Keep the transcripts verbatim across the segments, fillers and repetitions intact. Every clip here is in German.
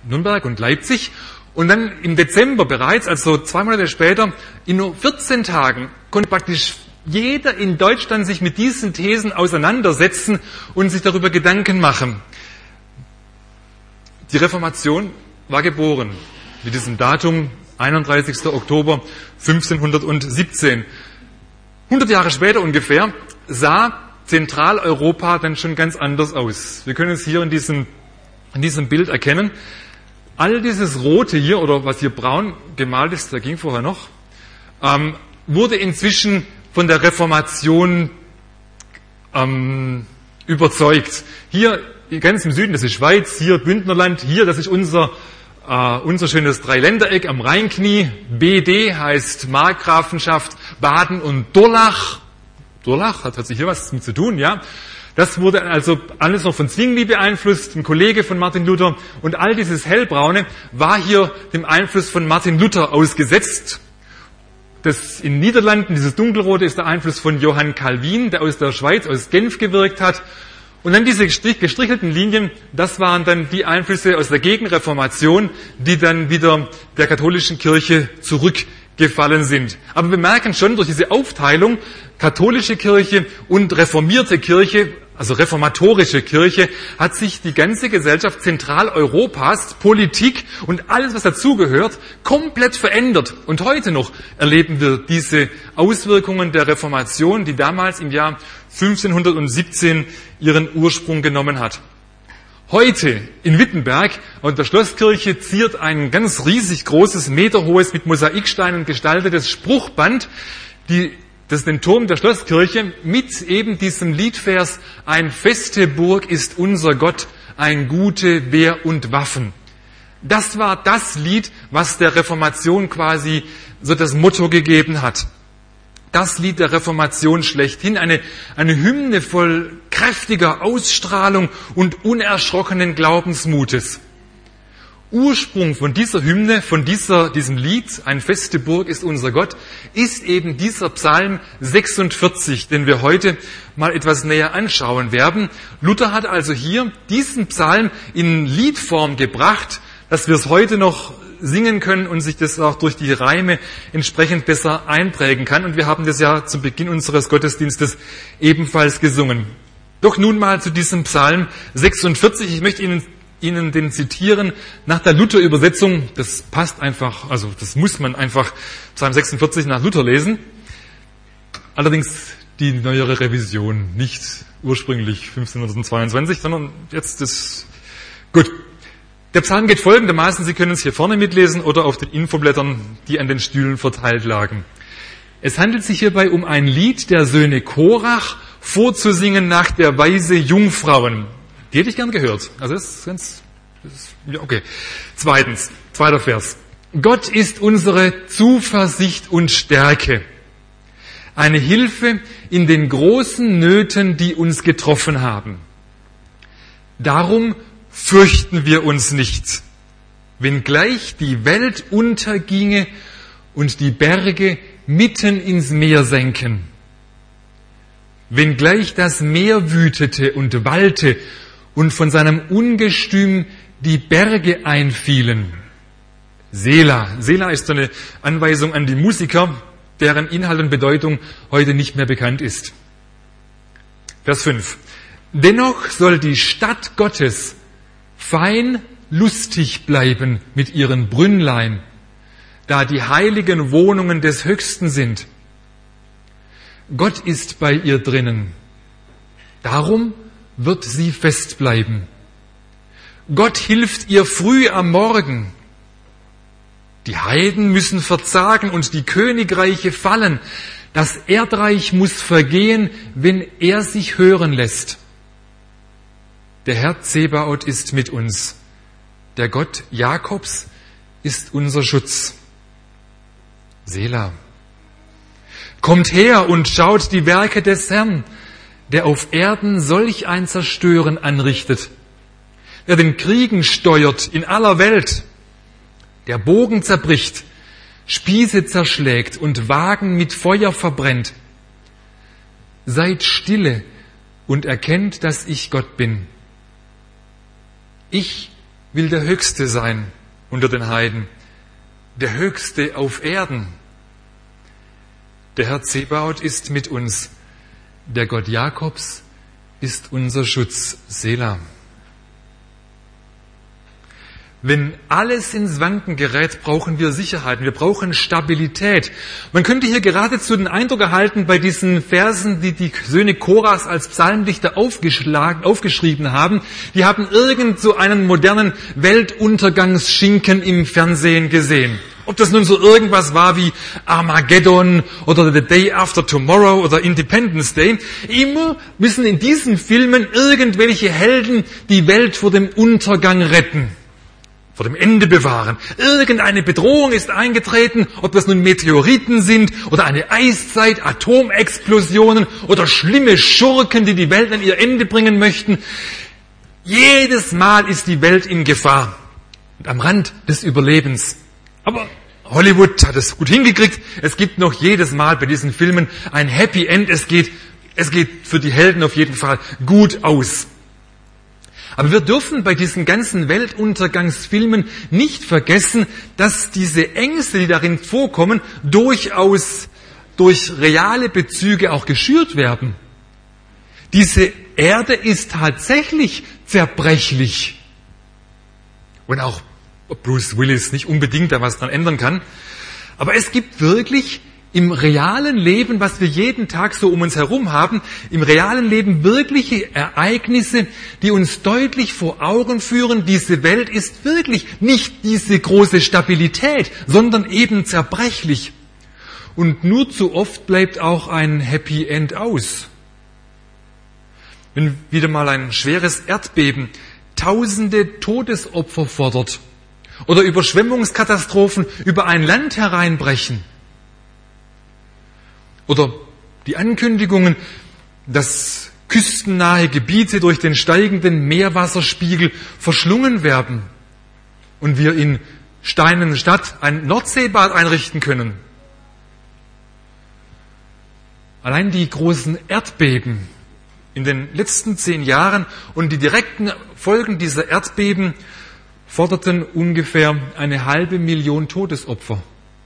Nürnberg und Leipzig. Und dann im Dezember bereits, also zwei Monate später, in nur vierzehn Tagen konnte praktisch jeder in Deutschland sich mit diesen Thesen auseinandersetzen und sich darüber Gedanken machen. Die Reformation war geboren mit diesem Datum einunddreißigster Oktober fünfzehnhundertsiebzehn. hundert Jahre später ungefähr sah Zentraleuropa dann schon ganz anders aus. Wir können es hier in diesem, in diesem Bild erkennen. All dieses Rote hier, oder was hier braun gemalt ist, da ging vorher noch, ähm, wurde inzwischen von der Reformation ähm, überzeugt. Hier ganz im Süden, das ist Schweiz, hier Bündnerland, hier, das ist unser, äh, unser schönes Dreiländereck am Rheinknie. B D heißt Markgrafenschaft Baden und Durlach. Durlach, hat, hat sich hier was mit zu tun, ja. Das wurde also alles noch von Zwingli beeinflusst, ein Kollege von Martin Luther. Und all dieses Hellbraune war hier dem Einfluss von Martin Luther ausgesetzt. Das in den Niederlanden, dieses Dunkelrote, ist der Einfluss von Johann Calvin, der aus der Schweiz, aus Genf gewirkt hat. Und dann diese gestrichelten Linien, das waren dann die Einflüsse aus der Gegenreformation, die dann wieder der katholischen Kirche zurückgefallen sind. Aber wir merken schon durch diese Aufteilung, katholische Kirche und reformierte Kirche, also reformatorische Kirche, hat sich die ganze Gesellschaft Zentraleuropas, Politik und alles, was dazugehört, komplett verändert. Und heute noch erleben wir diese Auswirkungen der Reformation, die damals im Jahr fünfzehnhundertsiebzehn ihren Ursprung genommen hat. Heute in Wittenberg und der Schlosskirche ziert ein ganz riesig großes, meterhohes, mit Mosaiksteinen gestaltetes Spruchband, die das ist den Turm der Schlosskirche mit eben diesem Liedvers: Ein feste Burg ist unser Gott, ein gute Wehr und Waffen. Das war das Lied, was der Reformation quasi so das Motto gegeben hat. Das Lied der Reformation schlechthin, eine, eine Hymne voll kräftiger Ausstrahlung und unerschrockenen Glaubensmutes. Ursprung von dieser Hymne, von dieser, diesem Lied, ein feste Burg ist unser Gott, ist eben dieser Psalm sechsundvierzig, den wir heute mal etwas näher anschauen werden. Luther hat also hier diesen Psalm in Liedform gebracht, dass wir es heute noch singen können und sich das auch durch die Reime entsprechend besser einprägen kann. Und wir haben das ja zu Beginn unseres Gottesdienstes ebenfalls gesungen. Doch nun mal zu diesem Psalm sechsundvierzig. Ich möchte Ihnen Ihnen den zitieren nach der Luther-Übersetzung. Das passt einfach, also das muss man einfach Psalm sechsundvierzig nach Luther lesen. Allerdings die neuere Revision, nicht ursprünglich fünfzehnhundertzweiundzwanzig, sondern jetzt das. Gut. Der Psalm geht folgendermaßen, Sie können es hier vorne mitlesen oder auf den Infoblättern, die an den Stühlen verteilt lagen. Es handelt sich hierbei um ein Lied der Söhne Korach, vorzusingen nach der Weise Jungfrauen. Die hätte ich gern gehört. Also das ist ganz, das ist, ja, okay. Zweitens, zweiter Vers. Gott ist unsere Zuversicht und Stärke, eine Hilfe in den großen Nöten, die uns getroffen haben. Darum fürchten wir uns nicht, wenngleich die Welt unterginge und die Berge mitten ins Meer senken. Wenngleich das Meer wütete und wallte und von seinem Ungestüm die Berge einfielen. Selah. Selah ist so eine Anweisung an die Musiker, deren Inhalt und Bedeutung heute nicht mehr bekannt ist. Vers fünf. Dennoch soll die Stadt Gottes fein lustig bleiben mit ihren Brünnlein, da die heiligen Wohnungen des Höchsten sind. Gott ist bei ihr drinnen. Darum wird sie fest bleiben. Gott hilft ihr früh am Morgen. Die Heiden müssen verzagen und die Königreiche fallen. Das Erdreich muss vergehen, wenn er sich hören lässt. Der Herr Zebaoth ist mit uns. Der Gott Jakobs ist unser Schutz. Selah. Kommt her und schaut die Werke des Herrn, der auf Erden solch ein Zerstören anrichtet, der den Kriegen steuert in aller Welt, der Bogen zerbricht, Spieße zerschlägt und Wagen mit Feuer verbrennt. Seid stille und erkennt, dass ich Gott bin. Ich will der Höchste sein unter den Heiden, der Höchste auf Erden. Der Herr Zebaoth ist mit uns, der Gott Jakobs ist unser Schutz. Selah. Wenn alles ins Wanken gerät, brauchen wir Sicherheit, wir brauchen Stabilität. Man könnte hier geradezu den Eindruck erhalten, bei diesen Versen, die die Söhne Koras als Psalmdichter aufgeschlagen, aufgeschrieben haben, die haben irgend so einen modernen Weltuntergangsschinken im Fernsehen gesehen. Ob das nun so irgendwas war wie Armageddon oder The Day After Tomorrow oder Independence Day, immer müssen in diesen Filmen irgendwelche Helden die Welt vor dem Untergang retten. Vor dem Ende bewahren. Irgendeine Bedrohung ist eingetreten, ob das nun Meteoriten sind oder eine Eiszeit, Atomexplosionen oder schlimme Schurken, die die Welt an ihr Ende bringen möchten. Jedes Mal ist die Welt in Gefahr und am Rand des Überlebens. Aber Hollywood hat es gut hingekriegt. Es gibt noch jedes Mal bei diesen Filmen ein Happy End. Es geht, es geht für die Helden auf jeden Fall gut aus. Aber wir dürfen bei diesen ganzen Weltuntergangsfilmen nicht vergessen, dass diese Ängste, die darin vorkommen, durchaus durch reale Bezüge auch geschürt werden. Diese Erde ist tatsächlich zerbrechlich. Und auch Bruce Willis nicht unbedingt da was dran ändern kann. Aber es gibt wirklich im realen Leben, was wir jeden Tag so um uns herum haben, im realen Leben wirkliche Ereignisse, die uns deutlich vor Augen führen, diese Welt ist wirklich nicht diese große Stabilität, sondern eben zerbrechlich. Und nur zu oft bleibt auch ein Happy End aus. Wenn wieder mal ein schweres Erdbeben tausende Todesopfer fordert oder Überschwemmungskatastrophen über ein Land hereinbrechen, oder die Ankündigungen, dass küstennahe Gebiete durch den steigenden Meerwasserspiegel verschlungen werden und wir in Steinenstadt ein Nordseebad einrichten können. Allein die großen Erdbeben in den letzten zehn Jahren und die direkten Folgen dieser Erdbeben forderten ungefähr eine halbe Million Todesopfer.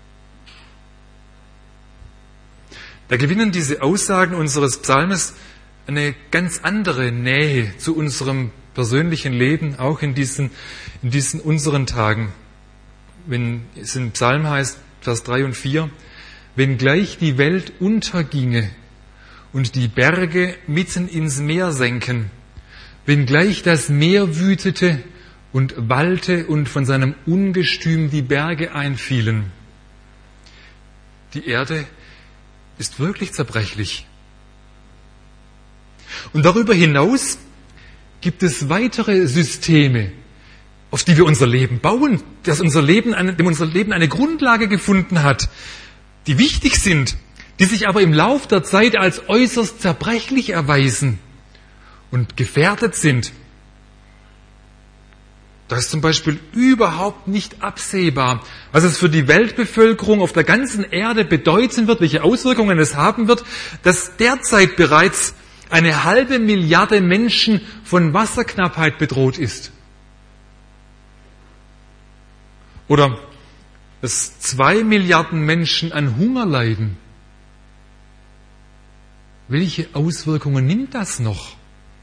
Da gewinnen diese Aussagen unseres Psalmes eine ganz andere Nähe zu unserem persönlichen Leben, auch in diesen, in diesen unseren Tagen. Wenn es im Psalm heißt, Vers drei und vier, wenngleich die Welt unterginge und die Berge mitten ins Meer senken, wenngleich das Meer wütete und wallte und von seinem Ungestüm die Berge einfielen. Die Erde ist wirklich zerbrechlich. Und darüber hinaus gibt es weitere Systeme, auf die wir unser Leben bauen, dass unser Leben eine, dem unser Leben eine Grundlage gefunden hat, die wichtig sind, die sich aber im Lauf der Zeit als äußerst zerbrechlich erweisen und gefährdet sind. Da ist zum Beispiel überhaupt nicht absehbar, was es für die Weltbevölkerung auf der ganzen Erde bedeuten wird, welche Auswirkungen es haben wird, dass derzeit bereits eine halbe Milliarde Menschen von Wasserknappheit bedroht ist. Oder dass zwei Milliarden Menschen an Hunger leiden. Welche Auswirkungen nimmt das noch?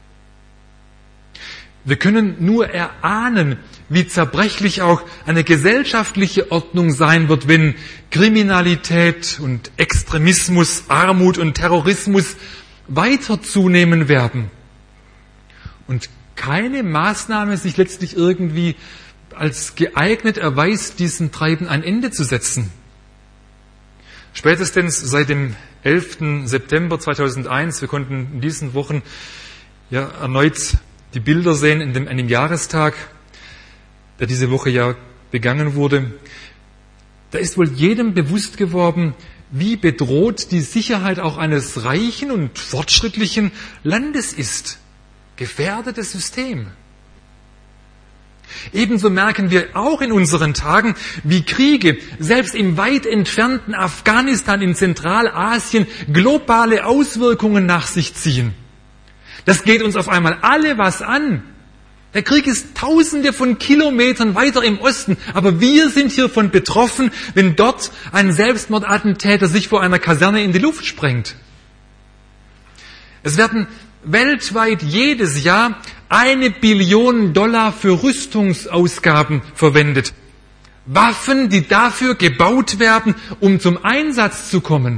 Wir können nur erahnen, wie zerbrechlich auch eine gesellschaftliche Ordnung sein wird, wenn Kriminalität und Extremismus, Armut und Terrorismus weiter zunehmen werden. Und keine Maßnahme sich letztlich irgendwie als geeignet erweist, diesem Treiben ein Ende zu setzen. Spätestens seit dem elften September zweitausendeins, wir konnten in diesen Wochen ja erneut die Bilder sehen in dem, an dem Jahrestag, der diese Woche ja begangen wurde. Da ist wohl jedem bewusst geworden, wie bedroht die Sicherheit auch eines reichen und fortschrittlichen Landes ist. Gefährdetes System. Ebenso merken wir auch in unseren Tagen, wie Kriege, selbst im weit entfernten Afghanistan, in Zentralasien, globale Auswirkungen nach sich ziehen. Das geht uns auf einmal alle was an. Der Krieg ist tausende von Kilometern weiter im Osten, aber wir sind hiervon betroffen, wenn dort ein Selbstmordattentäter sich vor einer Kaserne in die Luft sprengt. Es werden weltweit jedes Jahr eine Billion Dollar für Rüstungsausgaben verwendet. Waffen, die dafür gebaut werden, um zum Einsatz zu kommen.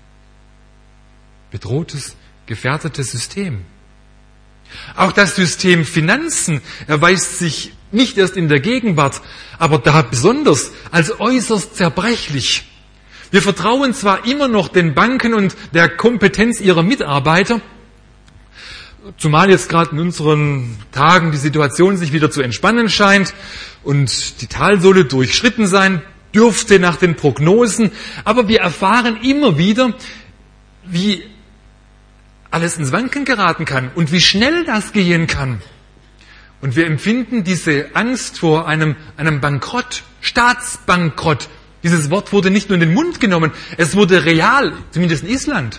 Bedrohtes, gefährdetes System. Auch das System Finanzen erweist sich nicht erst in der Gegenwart, aber da besonders als äußerst zerbrechlich. Wir vertrauen zwar immer noch den Banken und der Kompetenz ihrer Mitarbeiter, zumal jetzt gerade in unseren Tagen die Situation sich wieder zu entspannen scheint und die Talsohle durchschritten sein dürfte nach den Prognosen, aber wir erfahren immer wieder, wie alles ins Wanken geraten kann und wie schnell das gehen kann. Und wir empfinden diese Angst vor einem, einem Bankrott, Staatsbankrott. Dieses Wort wurde nicht nur in den Mund genommen, es wurde real, zumindest in Island.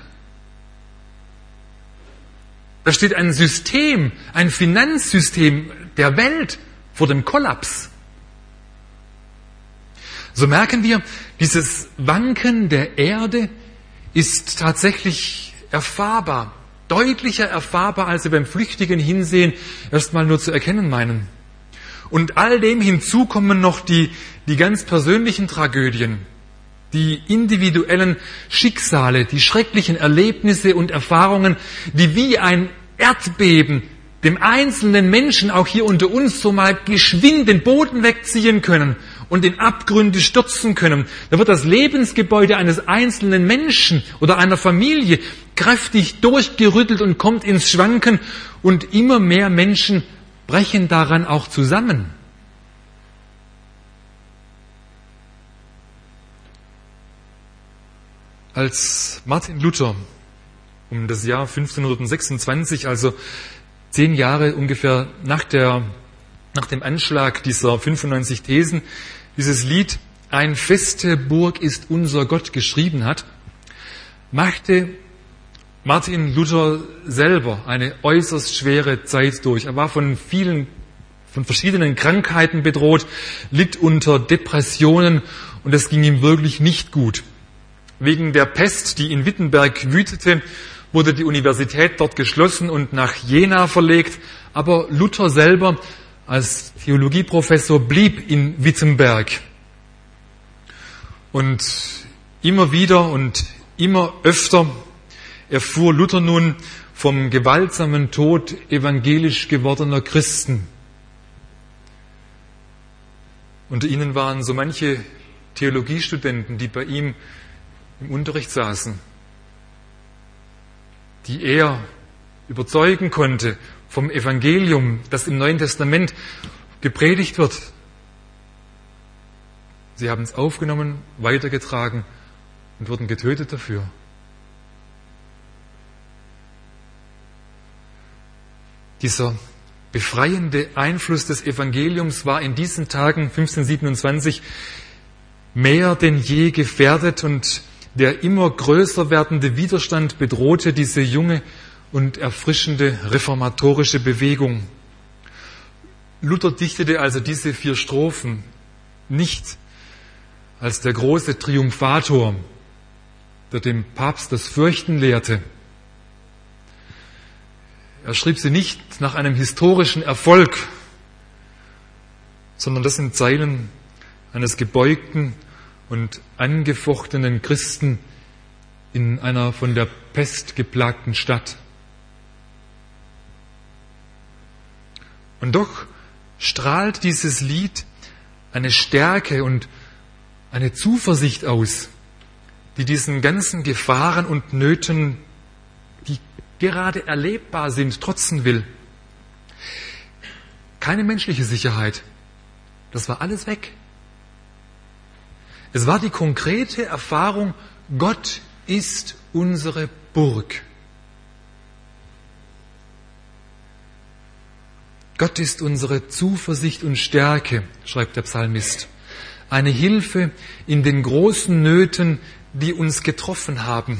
Da steht ein System, ein Finanzsystem der Welt vor dem Kollaps. So merken wir, dieses Wanken der Erde ist tatsächlich erfahrbar. Deutlicher erfahrbar, als wir beim flüchtigen Hinsehen erstmal nur zu erkennen meinen. Und all dem hinzu kommen noch die, die ganz persönlichen Tragödien, die individuellen Schicksale, die schrecklichen Erlebnisse und Erfahrungen, die wie ein Erdbeben dem einzelnen Menschen auch hier unter uns so mal geschwind den Boden wegziehen können und in Abgründe stürzen können. Da wird das Lebensgebäude eines einzelnen Menschen oder einer Familie kräftig durchgerüttelt und kommt ins Schwanken und immer mehr Menschen brechen daran auch zusammen. Als Martin Luther um das Jahr fünfzehnhundertsechsundzwanzig, also zehn Jahre ungefähr nach, der, nach dem Anschlag dieser fünfundneunzig Thesen, dieses Lied »Ein feste Burg ist unser Gott« geschrieben hat, machte Martin Luther selber eine äußerst schwere Zeit durch. Er war von vielen, von verschiedenen Krankheiten bedroht, litt unter Depressionen und es ging ihm wirklich nicht gut. Wegen der Pest, die in Wittenberg wütete, wurde die Universität dort geschlossen und nach Jena verlegt. Aber Luther selber als Theologieprofessor blieb in Wittenberg. Und immer wieder und immer öfter erfuhr Luther nun vom gewaltsamen Tod evangelisch gewordener Christen. Unter ihnen waren so manche Theologiestudenten, die bei ihm im Unterricht saßen, die er überzeugen konnte vom Evangelium, das im Neuen Testament gepredigt wird. Sie haben es aufgenommen, weitergetragen und wurden getötet dafür. Dieser befreiende Einfluss des Evangeliums war in diesen Tagen fünfzehnhundertsiebenundzwanzig mehr denn je gefährdet und der immer größer werdende Widerstand bedrohte diese junge und erfrischende reformatorische Bewegung. Luther dichtete also diese vier Strophen nicht als der große Triumphator, der dem Papst das Fürchten lehrte. Er schrieb sie nicht nach einem historischen Erfolg, sondern das sind Zeilen eines gebeugten und angefochtenen Christen in einer von der Pest geplagten Stadt. Und doch strahlt dieses Lied eine Stärke und eine Zuversicht aus, die diesen ganzen Gefahren und Nöten, die gerade erlebbar sind, trotzen will. Keine menschliche Sicherheit. Das war alles weg. Es war die konkrete Erfahrung, Gott ist unsere Burg. Gott ist unsere Zuversicht und Stärke, schreibt der Psalmist. Eine Hilfe in den großen Nöten, die uns getroffen haben.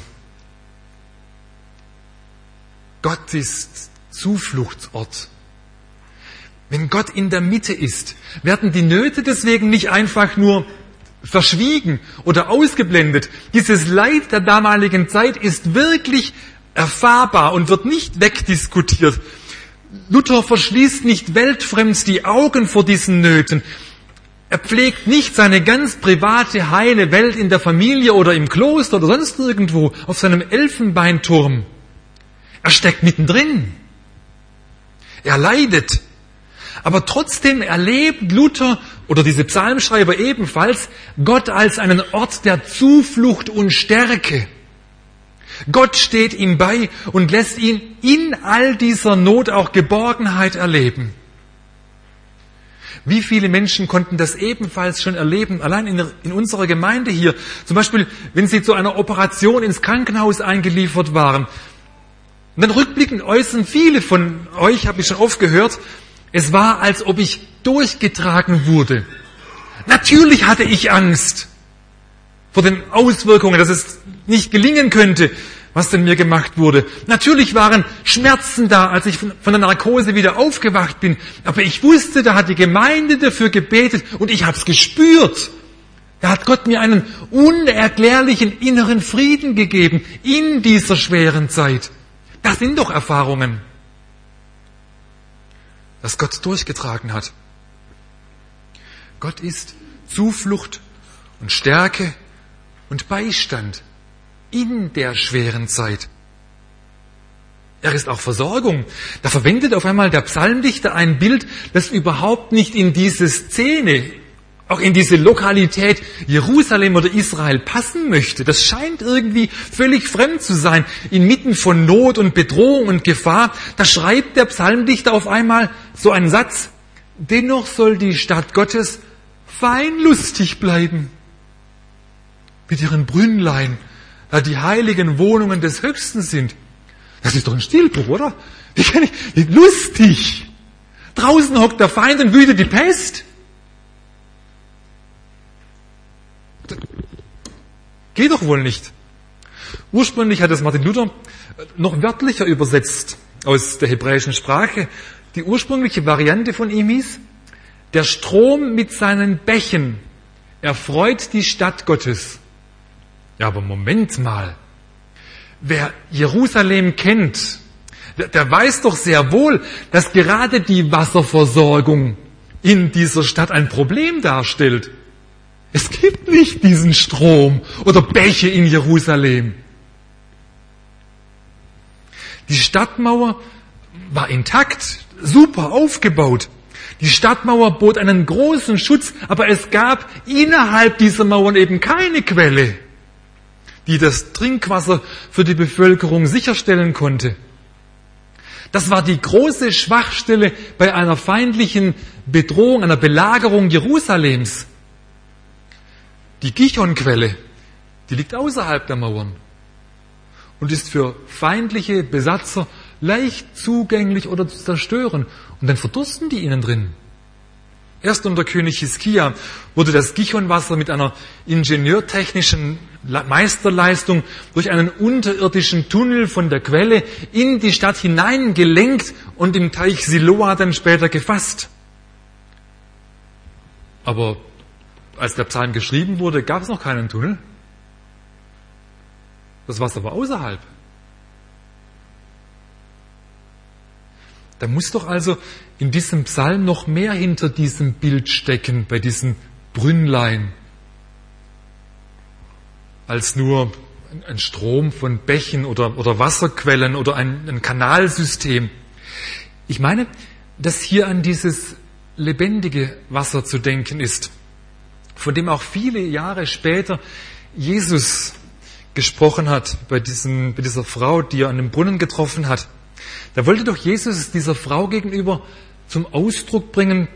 Gott ist Zufluchtsort. Wenn Gott in der Mitte ist, werden die Nöte deswegen nicht einfach nur verschwiegen oder ausgeblendet. Dieses Leid der damaligen Zeit ist wirklich erfahrbar und wird nicht wegdiskutiert. Luther verschließt nicht weltfremd die Augen vor diesen Nöten. Er pflegt nicht seine ganz private, heile Welt in der Familie oder im Kloster oder sonst irgendwo auf seinem Elfenbeinturm. Er steckt mittendrin. Er leidet. Aber trotzdem erlebt Luther oder diese Psalmschreiber ebenfalls Gott als einen Ort der Zuflucht und Stärke. Gott steht ihm bei und lässt ihn in all dieser Not auch Geborgenheit erleben. Wie viele Menschen konnten das ebenfalls schon erleben, allein in, in unserer Gemeinde hier. Zum Beispiel, wenn sie zu einer Operation ins Krankenhaus eingeliefert waren. Und dann rückblickend äußern viele von euch, habe ich schon oft gehört, es war, als ob ich durchgetragen wurde. Natürlich hatte ich Angst vor den Auswirkungen, dass es nicht gelingen könnte, was denn mir gemacht wurde. Natürlich waren Schmerzen da, als ich von der Narkose wieder aufgewacht bin. Aber ich wusste, da hat die Gemeinde dafür gebetet und ich habe es gespürt. Da hat Gott mir einen unerklärlichen inneren Frieden gegeben in dieser schweren Zeit. Das sind doch Erfahrungen, dass Gott durchgetragen hat. Gott ist Zuflucht und Stärke und Beistand in der schweren Zeit. Er ist auch Versorgung. Da verwendet auf einmal der Psalmdichter ein Bild, das überhaupt nicht in diese Szene, auch in diese Lokalität Jerusalem oder Israel passen möchte. Das scheint irgendwie völlig fremd zu sein. Inmitten von Not und Bedrohung und Gefahr, da schreibt der Psalmdichter auf einmal so einen Satz: Dennoch soll die Stadt Gottes fein lustig bleiben. Mit ihren Brünnlein, da die heiligen Wohnungen des Höchsten sind. Das ist doch ein Stilbruch, oder? Ich kann nicht, lustig. Draußen hockt der Feind und wütet die Pest. Geht doch wohl nicht. Ursprünglich hat es Martin Luther noch wörtlicher übersetzt aus der hebräischen Sprache. Die ursprüngliche Variante von ihm hieß: Der Strom mit seinen Bächen erfreut die Stadt Gottes. Ja, aber Moment mal. Wer Jerusalem kennt, der, der weiß doch sehr wohl, dass gerade die Wasserversorgung in dieser Stadt ein Problem darstellt. Es gibt nicht diesen Strom oder Bäche in Jerusalem. Die Stadtmauer war intakt, super aufgebaut. Die Stadtmauer bot einen großen Schutz, aber es gab innerhalb dieser Mauern eben keine Quelle, die das Trinkwasser für die Bevölkerung sicherstellen konnte. Das war die große Schwachstelle bei einer feindlichen Bedrohung, einer Belagerung Jerusalems. Die Gichonquelle, die liegt außerhalb der Mauern und ist für feindliche Besatzer leicht zugänglich oder zu zerstören. Und dann verdursten die innen drin. Erst unter König Hiskia wurde das Gichonwasser mit einer ingenieurtechnischen Meisterleistung durch einen unterirdischen Tunnel von der Quelle in die Stadt hineingelenkt und im Teich Siloa dann später gefasst. Aber als der Psalm geschrieben wurde, gab es noch keinen Tunnel. Das Wasser war außerhalb. Da muss doch also in diesem Psalm noch mehr hinter diesem Bild stecken, bei diesen Brünnlein, als nur ein Strom von Bächen oder, oder Wasserquellen oder ein, ein Kanalsystem. Ich meine, dass hier an dieses lebendige Wasser zu denken ist, von dem auch viele Jahre später Jesus gesprochen hat, bei, diesem, bei dieser Frau, die er an dem Brunnen getroffen hat. Da wollte doch Jesus dieser Frau gegenüber zum Ausdruck bringen,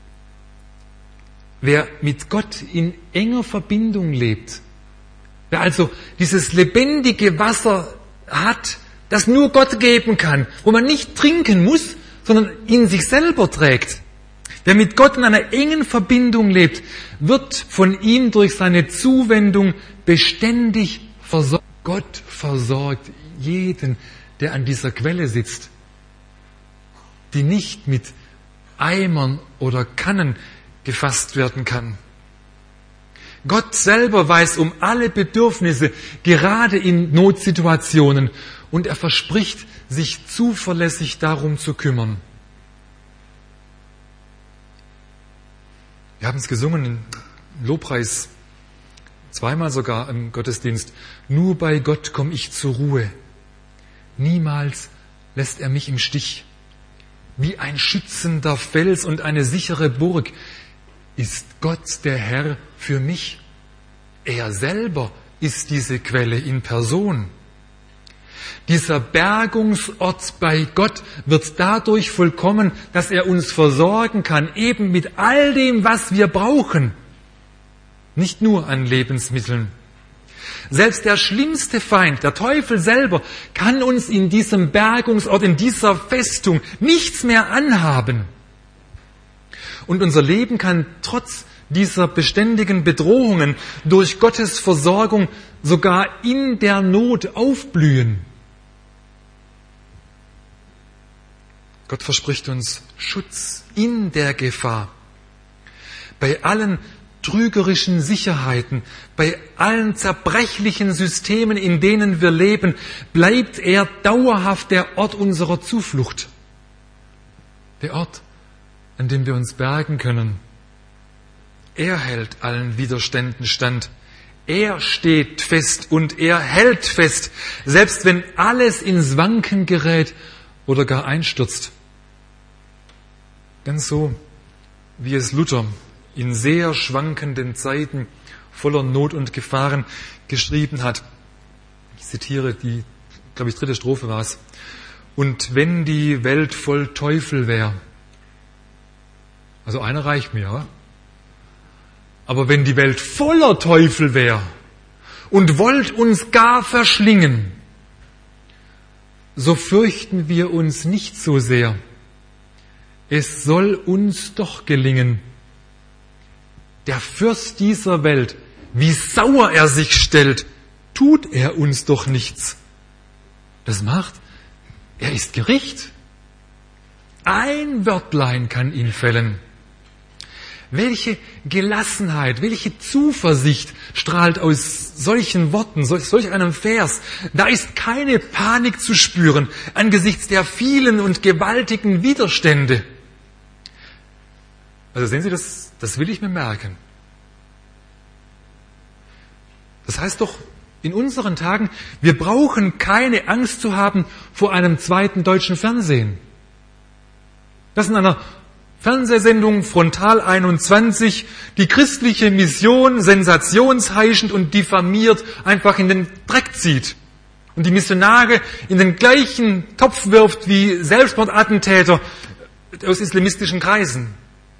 wer mit Gott in enger Verbindung lebt, wer also dieses lebendige Wasser hat, das nur Gott geben kann, wo man nicht trinken muss, sondern in sich selber trägt. Wer mit Gott in einer engen Verbindung lebt, wird von ihm durch seine Zuwendung beständig versorgt. Gott versorgt jeden, der an dieser Quelle sitzt, die nicht mit Eimern oder Kannen gefasst werden kann. Gott selber weiß um alle Bedürfnisse, gerade in Notsituationen, und er verspricht, sich zuverlässig darum zu kümmern. Wir haben es gesungen im Lobpreis, zweimal sogar im Gottesdienst. Nur bei Gott komme ich zur Ruhe. Niemals lässt er mich im Stich. Wie ein schützender Fels und eine sichere Burg ist Gott der Herr für mich. Er selber ist diese Quelle in Person. Dieser Bergungsort bei Gott wird dadurch vollkommen, dass er uns versorgen kann, eben mit all dem, was wir brauchen. Nicht nur an Lebensmitteln. Selbst der schlimmste Feind, der Teufel selber, kann uns in diesem Bergungsort, in dieser Festung nichts mehr anhaben. Und unser Leben kann trotz dieser beständigen Bedrohungen durch Gottes Versorgung sogar in der Not aufblühen. Gott verspricht uns Schutz in der Gefahr. Bei allen trügerischen Sicherheiten, bei allen zerbrechlichen Systemen, in denen wir leben, bleibt er dauerhaft der Ort unserer Zuflucht. Der Ort, an dem wir uns bergen können. Er hält allen Widerständen stand. Er steht fest und er hält fest, selbst wenn alles ins Wanken gerät oder gar einstürzt. Ganz so, wie es Luther in sehr schwankenden Zeiten voller Not und Gefahren geschrieben hat. Ich zitiere die, glaube ich, dritte Strophe war es. Und wenn die Welt voll Teufel wäre, also einer reicht mir, ja? Aber wenn die Welt voller Teufel wäre und wollt uns gar verschlingen, so fürchten wir uns nicht so sehr. Es soll uns doch gelingen. Der Fürst dieser Welt, wie sauer er sich stellt, tut er uns doch nichts. Das macht, er ist Gericht. Ein Wörtlein kann ihn fällen. Welche Gelassenheit, welche Zuversicht strahlt aus solchen Worten, solch einem Vers. Da ist keine Panik zu spüren angesichts der vielen und gewaltigen Widerstände. Also sehen Sie, das, das will ich mir merken. Das heißt doch in unseren Tagen, wir brauchen keine Angst zu haben vor einem zweiten deutschen Fernsehen. Das in einer Fernsehsendung Frontal einundzwanzig die christliche Mission sensationsheischend und diffamiert einfach in den Dreck zieht und die Missionare in den gleichen Topf wirft wie Selbstmordattentäter aus islamistischen Kreisen.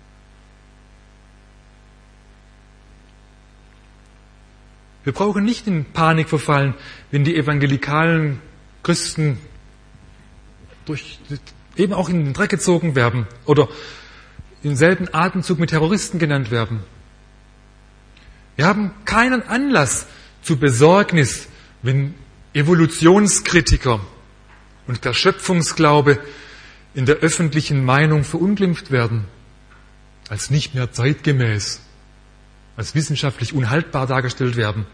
Wir brauchen nicht in Panik verfallen, wenn die evangelikalen Christen durch, eben auch in den Dreck gezogen werden oder im selben Atemzug mit Terroristen genannt werden. Wir haben keinen Anlass zu Besorgnis, wenn Evolutionskritiker und der Schöpfungsglaube in der öffentlichen Meinung verunglimpft werden, als nicht mehr zeitgemäß, als wissenschaftlich unhaltbar dargestellt werden.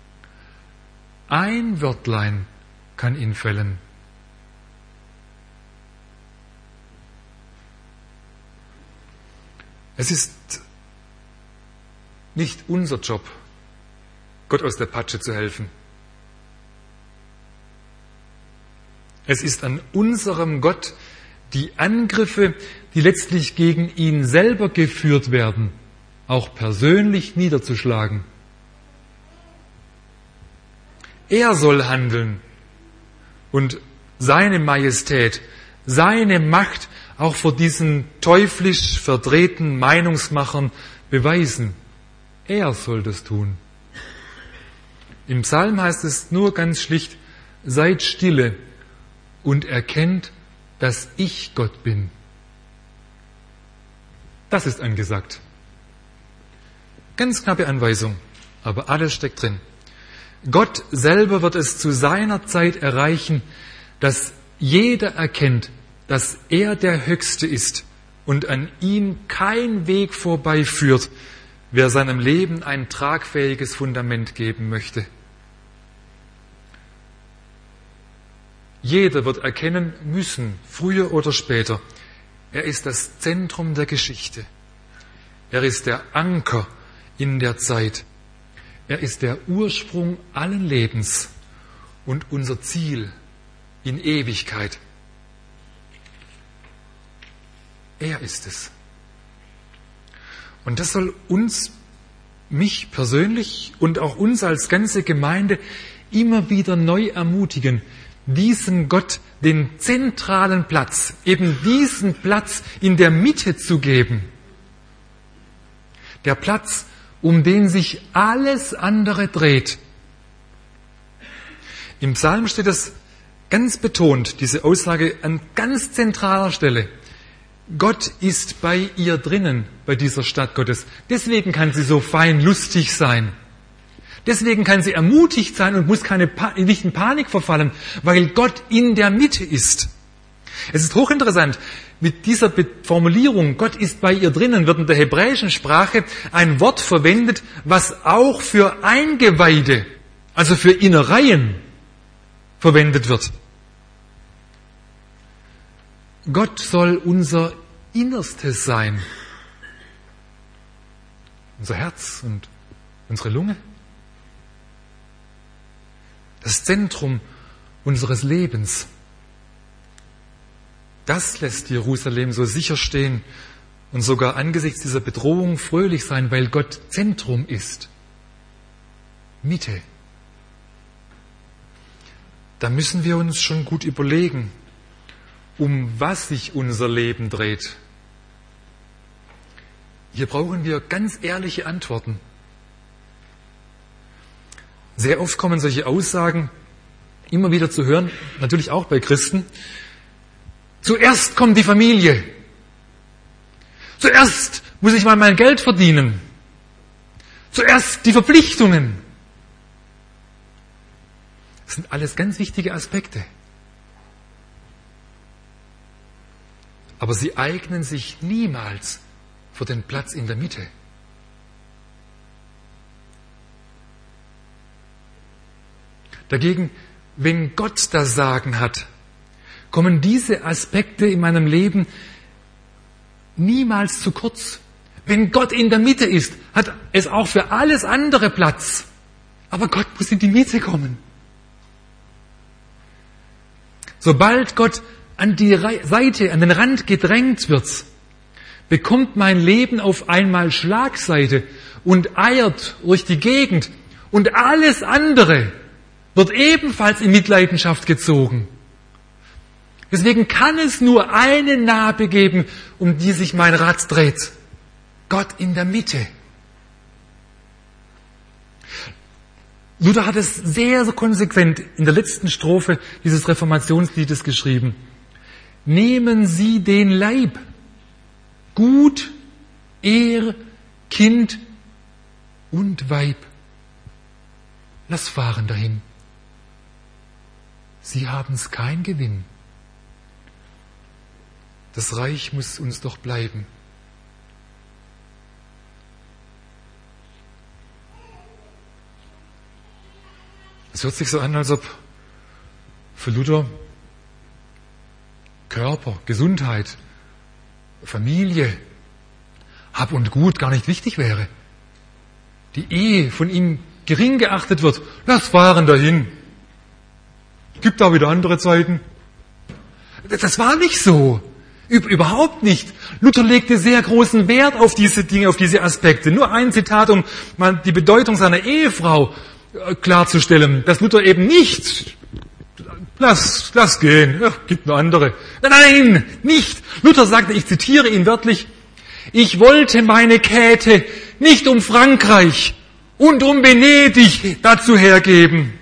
Ein Wörtlein kann ihn fällen. Es ist nicht unser Job, Gott aus der Patsche zu helfen. Es ist an unserem Gott, die Angriffe, die letztlich gegen ihn selber geführt werden, auch persönlich niederzuschlagen. Er soll handeln und seine Majestät, seine Macht auch vor diesen teuflisch verdrehten Meinungsmachern beweisen. Er soll das tun. Im Psalm heißt es nur ganz schlicht, seid stille und erkennt, dass ich Gott bin. Das ist angesagt. Ganz knappe Anweisung, aber alles steckt drin. Gott selber wird es zu seiner Zeit erreichen, dass jeder erkennt, dass er der Höchste ist und an ihm kein Weg vorbeiführt, wer seinem Leben ein tragfähiges Fundament geben möchte. Jeder wird erkennen müssen, früher oder später, er ist das Zentrum der Geschichte. Er ist der Anker in der Zeit. Er ist der Ursprung allen Lebens und unser Ziel in Ewigkeit. Er ist es. Und das soll uns, mich persönlich und auch uns als ganze Gemeinde immer wieder neu ermutigen, diesem Gott den zentralen Platz, eben diesen Platz in der Mitte zu geben. Der Platz, um den sich alles andere dreht. Im Psalm steht es ganz betont, diese Aussage an ganz zentraler Stelle. Gott ist bei ihr drinnen, bei dieser Stadt Gottes. Deswegen kann sie so fein lustig sein. Deswegen kann sie ermutigt sein und muss keine pa- nicht in Panik verfallen, weil Gott in der Mitte ist. Es ist hochinteressant, mit dieser Be- Formulierung, Gott ist bei ihr drinnen, wird in der hebräischen Sprache ein Wort verwendet, was auch für Eingeweide, also für Innereien, verwendet wird. Gott soll unser Innerstes sein. Unser Herz und unsere Lunge. Das Zentrum unseres Lebens. Das lässt Jerusalem so sicher stehen und sogar angesichts dieser Bedrohung fröhlich sein, weil Gott Zentrum ist. Mitte. Da müssen wir uns schon gut überlegen, um was sich unser Leben dreht. Hier brauchen wir ganz ehrliche Antworten. Sehr oft kommen solche Aussagen immer wieder zu hören, natürlich auch bei Christen. Zuerst kommt die Familie. Zuerst muss ich mal mein Geld verdienen. Zuerst die Verpflichtungen. Das sind alles ganz wichtige Aspekte. Aber sie eignen sich niemals für den Platz in der Mitte. Dagegen, wenn Gott das Sagen hat, kommen diese Aspekte in meinem Leben niemals zu kurz. Wenn Gott in der Mitte ist, hat es auch für alles andere Platz. Aber Gott muss in die Mitte kommen. Sobald Gott an die Seite, an den Rand gedrängt wird, bekommt mein Leben auf einmal Schlagseite und eiert durch die Gegend und alles andere wird ebenfalls in Mitleidenschaft gezogen. Deswegen kann es nur eine Narbe geben, um die sich mein Rad dreht. Gott in der Mitte. Luther hat es sehr, sehr konsequent in der letzten Strophe dieses Reformationsliedes geschrieben. Nehmen Sie den Leib, Gut, Ehr, Kind und Weib. Lass fahren dahin. Sie haben's kein Gewinn. Das Reich muss uns doch bleiben. Es hört sich so an, als ob für Luther Körper, Gesundheit, Familie, Hab und Gut gar nicht wichtig wäre. Die Ehe von ihm gering geachtet wird. Lass fahren dahin. Gibt da wieder andere Zeiten. Das war nicht so. Überhaupt nicht. Luther legte sehr großen Wert auf diese Dinge, auf diese Aspekte. Nur ein Zitat, um mal die Bedeutung seiner Ehefrau klarzustellen, dass Luther eben nicht, lass, lass gehen, ja, gibt nur andere. Nein, nicht. Luther sagte, ich zitiere ihn wörtlich, ich wollte meine Käthe nicht um Frankreich und um Venedig dazu hergeben.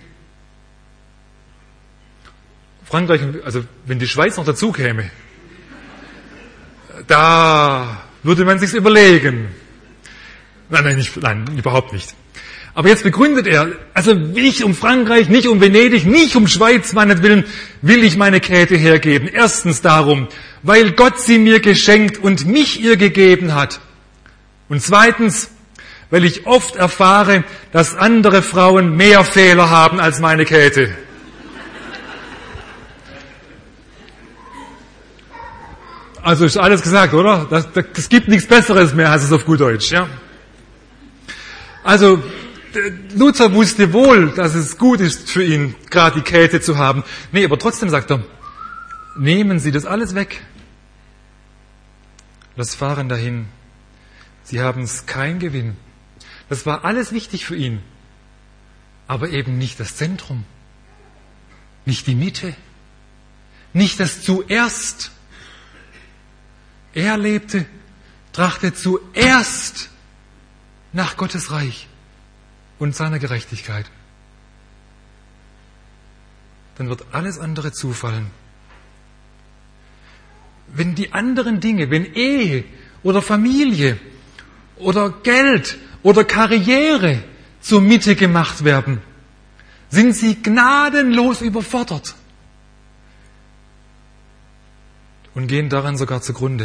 Frankreich, also wenn die Schweiz noch dazu käme, da würde man sich's überlegen. Nein, nein, nicht, nein, überhaupt nicht. Aber jetzt begründet er, also nicht um Frankreich, nicht um Venedig, nicht um Schweiz, meinetwillen, will ich meine Käthe hergeben. Erstens darum, weil Gott sie mir geschenkt und mich ihr gegeben hat. Und zweitens, weil ich oft erfahre, dass andere Frauen mehr Fehler haben als meine Käthe. Also ist alles gesagt, oder? Das, das, das gibt nichts Besseres mehr, heißt es auf gut Deutsch, ja? Also, Luther wusste wohl, dass es gut ist für ihn, gerade die Käthe zu haben. Nee, aber trotzdem sagt er, nehmen Sie das alles weg. Lass fahren dahin. Sie haben es kein Gewinn. Das war alles wichtig für ihn. Aber eben nicht das Zentrum. Nicht die Mitte. Nicht das Zuerst. Er lebte, trachtete zuerst nach Gottes Reich und seiner Gerechtigkeit. Dann wird alles andere zufallen. Wenn die anderen Dinge, wenn Ehe oder Familie oder Geld oder Karriere zur Mitte gemacht werden, sind sie gnadenlos überfordert und gehen daran sogar zugrunde.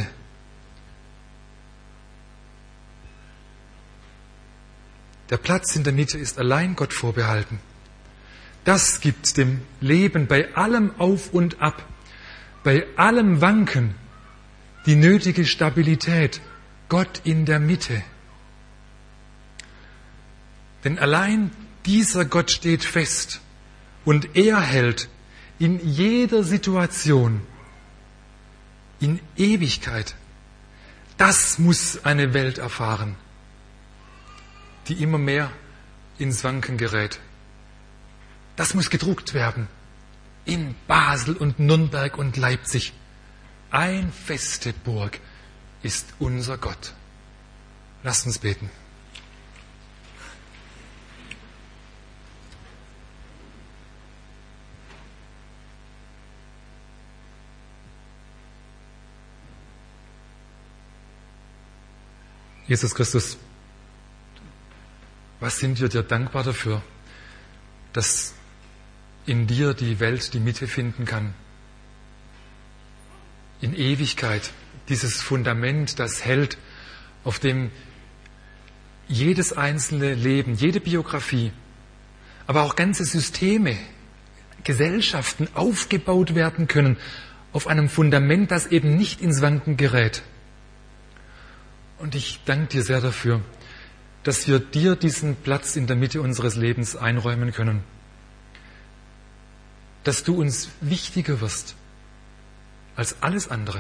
Der Platz in der Mitte ist allein Gott vorbehalten. Das gibt dem Leben bei allem Auf und Ab, bei allem Wanken, die nötige Stabilität. Gott in der Mitte. Denn allein dieser Gott steht fest und er hält in jeder Situation, in Ewigkeit. Das muss eine Welt erfahren, die immer mehr ins Wanken gerät. Das muss gedruckt werden. In Basel und Nürnberg und Leipzig. Ein feste Burg ist unser Gott. Lasst uns beten. Jesus Christus, was sind wir dir dankbar dafür, dass in dir die Welt die Mitte finden kann. In Ewigkeit, dieses Fundament, das hält, auf dem jedes einzelne Leben, jede Biografie, aber auch ganze Systeme, Gesellschaften aufgebaut werden können, auf einem Fundament, das eben nicht ins Wanken gerät. Und ich danke dir sehr dafür, dass wir dir diesen Platz in der Mitte unseres Lebens einräumen können. Dass du uns wichtiger wirst als alles andere.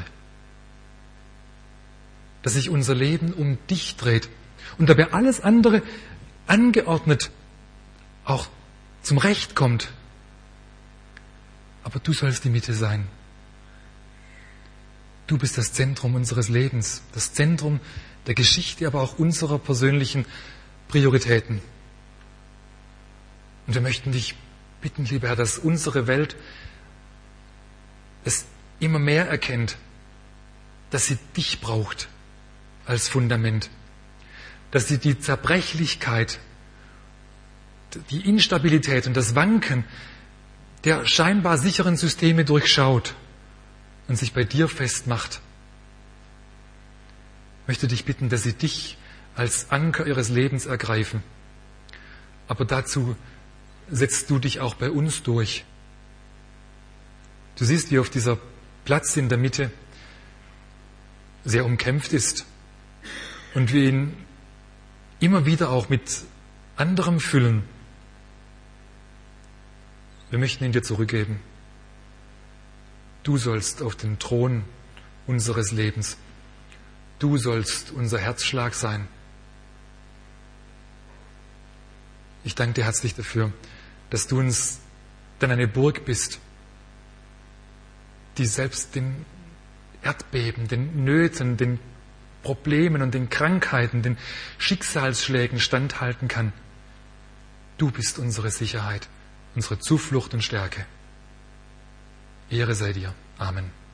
Dass sich unser Leben um dich dreht und dabei alles andere angeordnet auch zum Recht kommt. Aber du sollst die Mitte sein. Du bist das Zentrum unseres Lebens, das Zentrum der Geschichte, aber auch unserer persönlichen Prioritäten. Und wir möchten dich bitten, lieber Herr, dass unsere Welt es immer mehr erkennt, dass sie dich braucht als Fundament, dass sie die Zerbrechlichkeit, die Instabilität und das Wanken der scheinbar sicheren Systeme durchschaut und sich bei dir festmacht. Ich möchte dich bitten, dass sie dich als Anker ihres Lebens ergreifen. Aber dazu setzt du dich auch bei uns durch. Du siehst, wie auf dieser Platz in der Mitte sehr umkämpft ist und wir ihn immer wieder auch mit anderem füllen. Wir möchten ihn dir zurückgeben. Du sollst auf den Thron unseres Lebens. Du sollst unser Herzschlag sein. Ich danke dir herzlich dafür, dass du uns dann eine Burg bist, die selbst den Erdbeben, den Nöten, den Problemen und den Krankheiten, den Schicksalsschlägen standhalten kann. Du bist unsere Sicherheit, unsere Zuflucht und Stärke. Ehre sei dir. Amen.